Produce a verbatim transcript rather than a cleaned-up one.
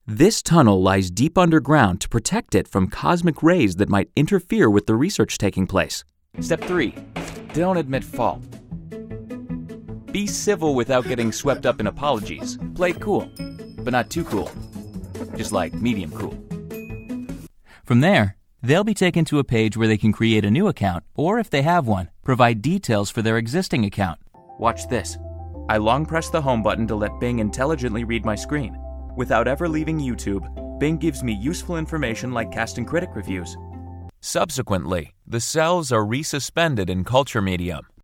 This tunnel lies deep underground to protect it from cosmic rays that might interfere with the research taking place. Step three. Don't admit fault. Be civil without getting swept up in apologies. Play it cool, but not too cool. Just like medium cool. From there, they'll be taken to a page where they can create a new account, or if they have one, provide details for their existing account. Watch this. I long press the home button to let Bing intelligently read my screen. Without ever leaving YouTube, Bing gives me useful information like cast and critic reviews. Subsequently, the cells are resuspended in Culture Medium.